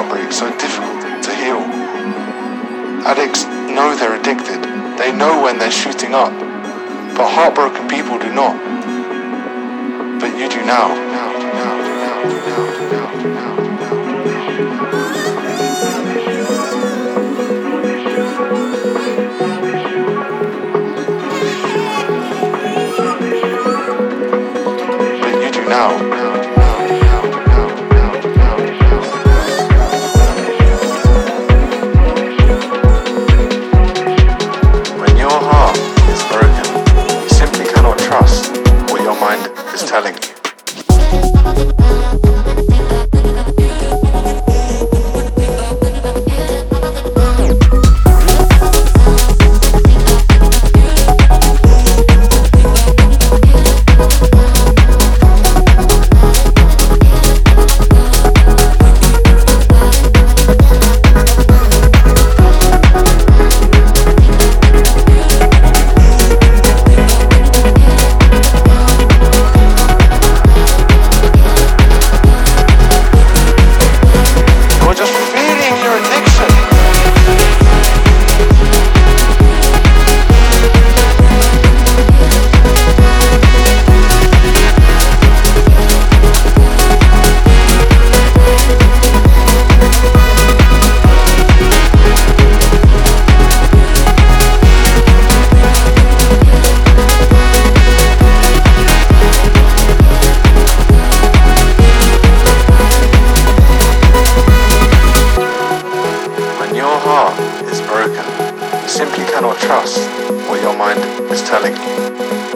heartbreak so difficult to heal. Addicts know they're addicted. They know when they're shooting up. But heartbroken people do not. But you do now. But you do now. Trust what your mind is telling you. Is broken. You simply cannot trust what your mind is telling you.